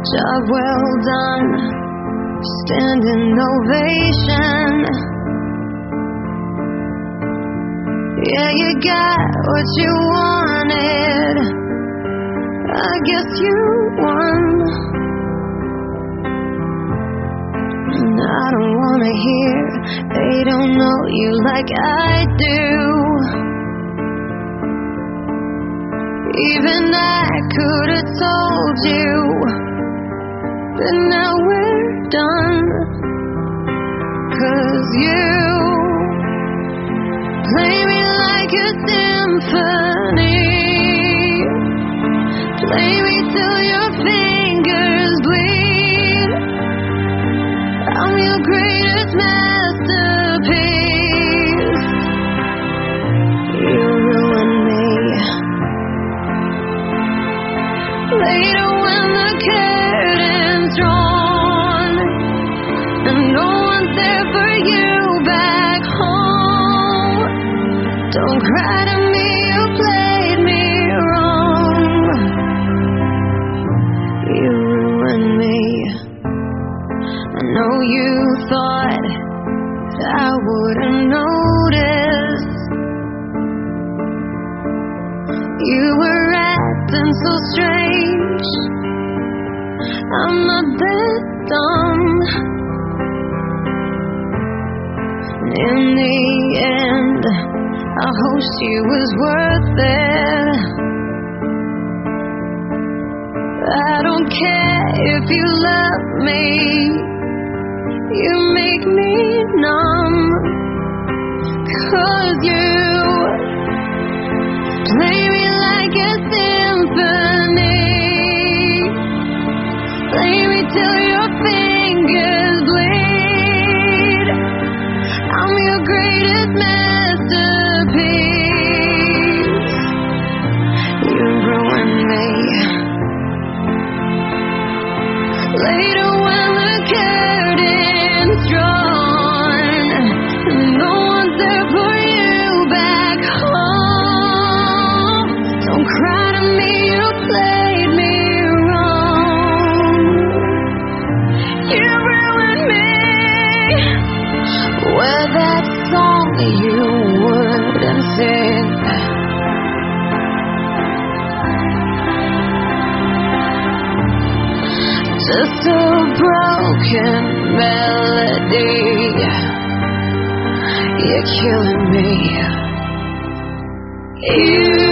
Job well done, standing ovation. Yeah, you got what you wanted, I guess you won. And I don't wanna hear they don't know you like I do. Even I could've told you, but now we're done. 'Cause you play me like a symphony, play me till your fingers bleed. I'm your greatest masterpiece. You ruined me. Later when the curtain's drawn and no one's there for you back home, don't cry to me, you played me wrong. You ruined me. I know you thought that I wouldn't notice. You were acting so strange, I'm not that dumb. In the end, I hoped she was worth it. I don't care if you love me, you make me numb. 'Cause you play me like a symphony, play me till your fingers bleed. I'm your greatest masterpiece. You ruined me. Later when the curtain's drawn and no one's there for you back home, don't cry to me, you played me wrong. You ruined me. Well, that song you wouldn't sing, just a broken melody. You're killing me. You